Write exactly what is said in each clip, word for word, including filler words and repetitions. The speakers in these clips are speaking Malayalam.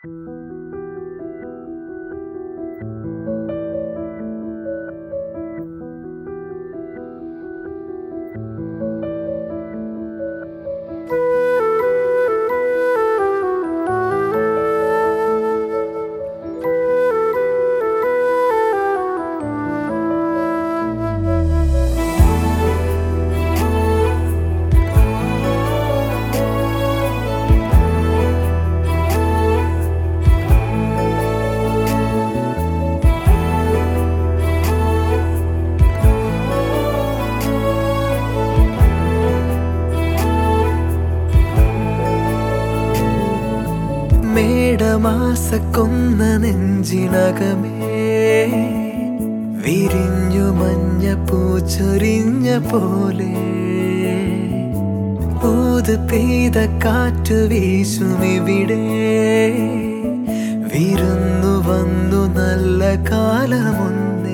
മേടമാസക്കൊന്ന നെഞ്ചിനകമേ വിരിഞ്ഞു മഞ്ഞ പൂച്ചൊരിഞ്ഞ പോലെ ഊത് പെയ്ത കാറ്റു വീശുമിവിടെ വിരുന്നു വന്നു നല്ല കാലമൊന്നേ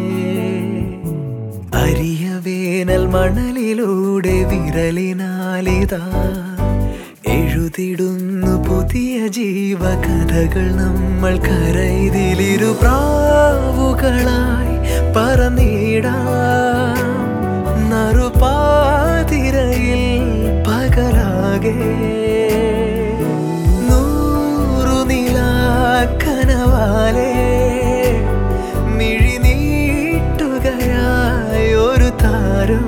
അരിയ വേനൽ മണലിലൂടെ വിരലിനാലിതാ എഴുതിടുന്നു പുതിയ ജീവകഥകൾ നമ്മൾ കരയിതിലിരു പ്രാവുകളായി പറന്നിടാം നറുപാതിരയിൽ പകലാകെ നൂറു നിലാക്കനവാലെ മിഴിനീട്ടുകയായി ഒരു താരം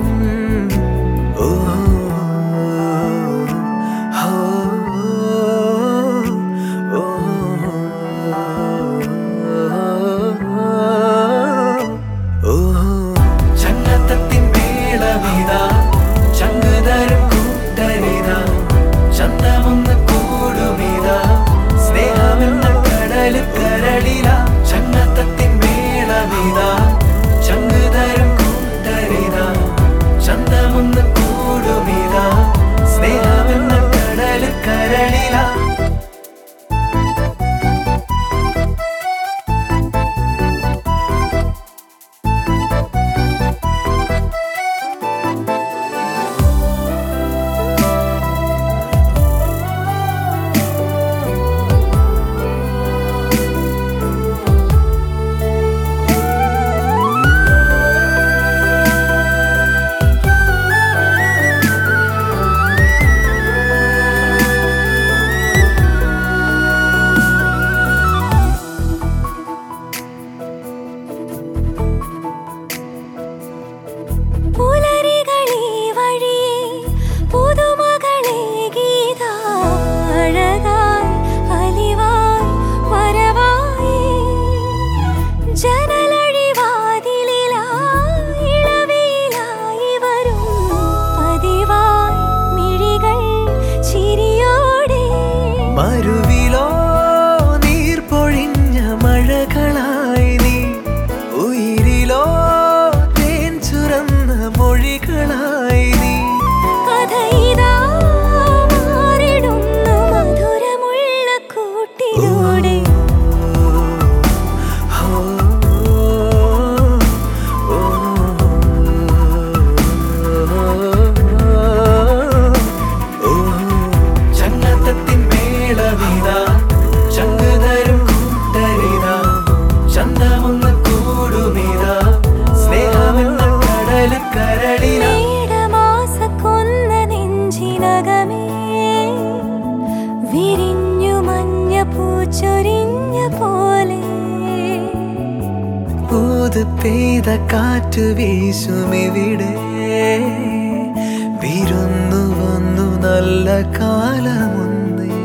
മരുവിലോ നീർ പൊഴിഞ്ഞ മഴകളായി നീ ഉയിരിലോ തേൻ ചുരന്ന മൊഴികളായി നീ കഥയിതാ മാറിടുന്നു മധുരമുള്ള കൂട്ടിലൂടെ മേടമാസക്കൊന്ന നെഞ്ചിനകമേ വിരിഞ്ഞു മഞ്ഞ പൂച്ചൊരിഞ്ഞ പോലെ ഊത് പെയ്ത കാറ്റു വീശുമിവിടെ വിരുന്നു വന്നു നല്ല കാലമൊന്നേ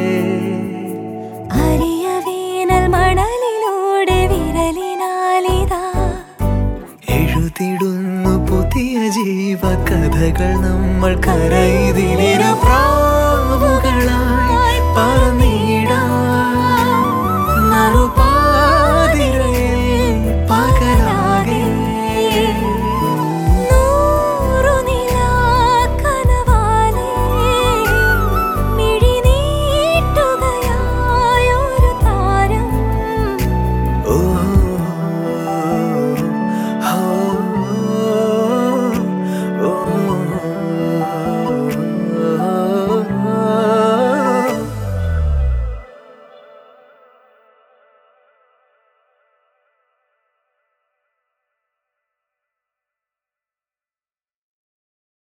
അരിയ വേനൽ മണലിലൂടെ വിരലിനാലിതാ എഴുതിടുന്നു പുതിയ ജീവകഥകൾ നമ്മൾ കരയിതിലിരു പ്രാവുകളായി പറന്നിടാം.